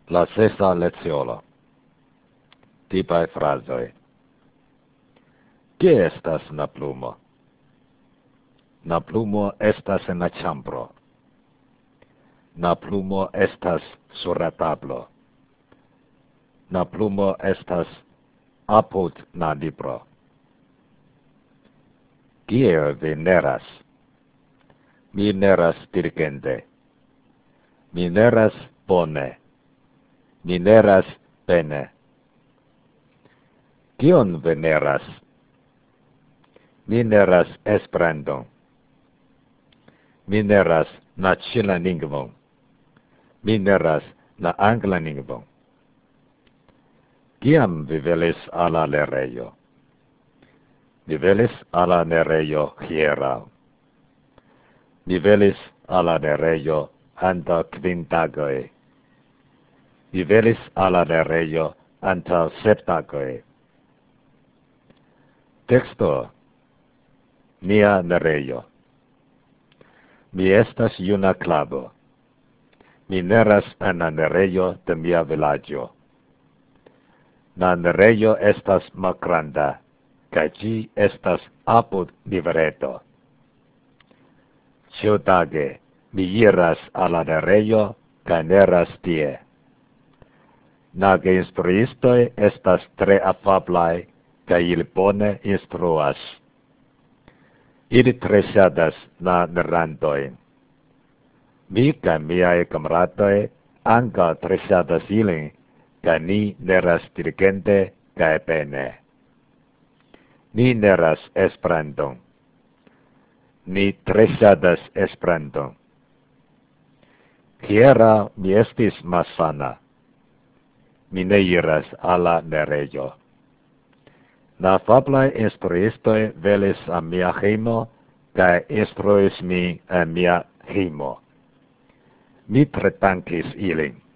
La sesa leziolo. Tipae frasoi. Kie estas na plumo? Na plumo estas en la ĉambro. Na plumo estas sur la tablo. Na plumo estas apud na libro. Kie vi neras? Mi neras dirigente. Mi neras bone. Mi neras bene. Kion vi neras? Mi neras Esperanton. Mi neras la ĉina lingvon. Mi neras la anglan lingvon. Kiam vi velis al la lernejo? Mi velis al la lernejo hieraŭ. Mi velis al la lernejo antaŭ 5 tagoj. Mi velis al la lernejo antaŭ 7 tagoj. Teksto: nia lernejo. Mi estas juna knabo. Mi neras en la lernejo de mia vilaĝo. La lernejo estas malgranda, kaj ĝi estas apud livreto. Ĉiutage mi iras al la lernejo kaj neras tie. La geinstruistoj estas tre afablaj kaj ili bone instruas. Ili tre ŝatas la lernantojn. Mi kaj miaj kamaradoj ankaŭ tre ŝatas ilin, kaj ni neras diligente kaj bene. Ni neras Esperanton. Ni tre ŝatas Esperanton. Hieraŭ mi estis malsana. Mi ne iras al la lernejo. La afablaj instruistoj venis al mia hejmo kaj instruis min en mia hejmo. Mi tre dankis ilin.